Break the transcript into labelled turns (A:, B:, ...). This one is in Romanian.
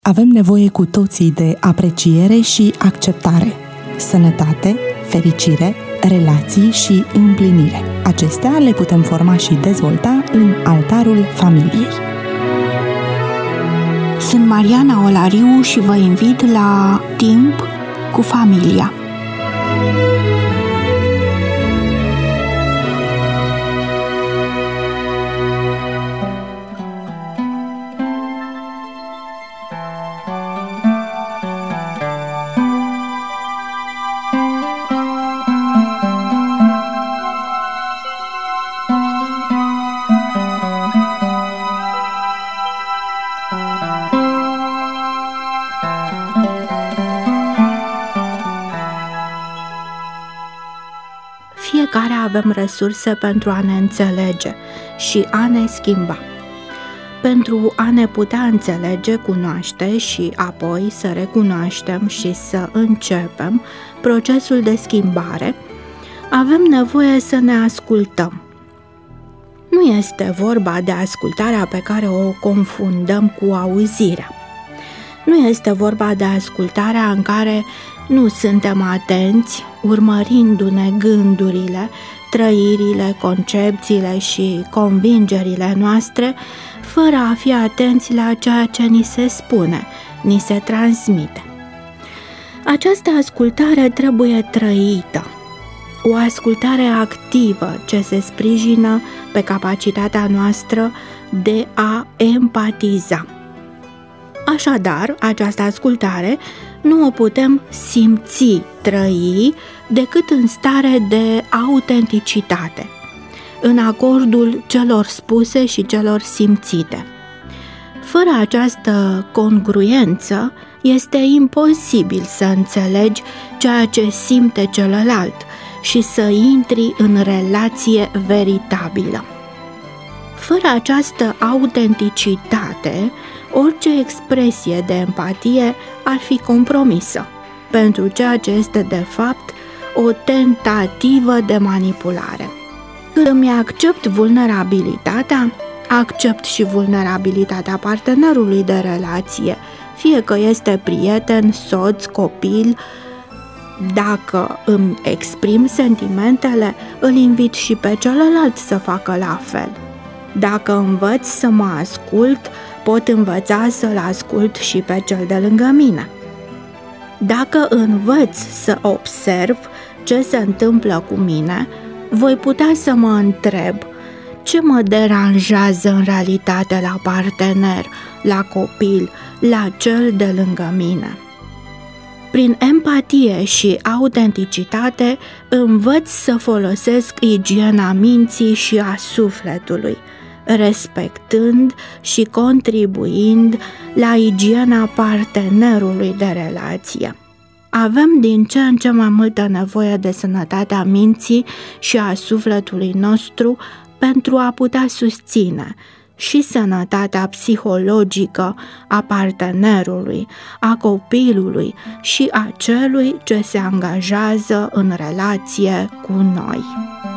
A: Avem nevoie cu toții de apreciere și acceptare, sănătate, fericire, relații și împlinire. Acestea le putem forma și dezvolta în altarul familiei.
B: Sunt Mariana Olariu și vă invit la Timp cu familia. Fiecare avem resurse pentru a ne înțelege și a ne schimba. Pentru a ne putea înțelege, cunoaște și apoi să recunoaștem și să începem procesul de schimbare, avem nevoie să ne ascultăm. Nu este vorba de ascultarea pe care o confundăm cu auzirea. Nu este vorba de ascultarea în care nu suntem atenți, urmărindu-ne gândurile, trăirile, concepțiile și convingerile noastre, fără a fi atenți la ceea ce ni se spune, ni se transmite. Această ascultare trebuie trăită, o ascultare activă ce se sprijină pe capacitatea noastră de a empatiza. Așadar, această ascultare nu o putem simți, trăi, decât în stare de autenticitate, în acordul celor spuse și celor simțite. Fără această congruență, este imposibil să înțelegi ceea ce simte celălalt și să intri în relație veritabilă. Fără această autenticitate, orice expresie de empatie ar fi compromisă, pentru ceea ce este de fapt o tentativă de manipulare. Când îmi accept vulnerabilitatea, accept și vulnerabilitatea partenerului de relație, fie că este prieten, soț, copil. Dacă îmi exprim sentimentele, îl invit și pe celălalt să facă la fel. Dacă învăț să mă ascult, pot învăța să-l ascult și pe cel de lângă mine. Dacă învăț să observ ce se întâmplă cu mine, voi putea să mă întreb ce mă deranjează în realitate la partener, la copil, la cel de lângă mine. Prin empatie și autenticitate învăț să folosesc igiena minții și a sufletului, respectând și contribuind la igiena partenerului de relație. Avem din ce în ce mai multă nevoie de sănătatea minții și a sufletului nostru pentru a putea susține și sănătatea psihologică a partenerului, a copilului și a celui ce se angajează în relație cu noi.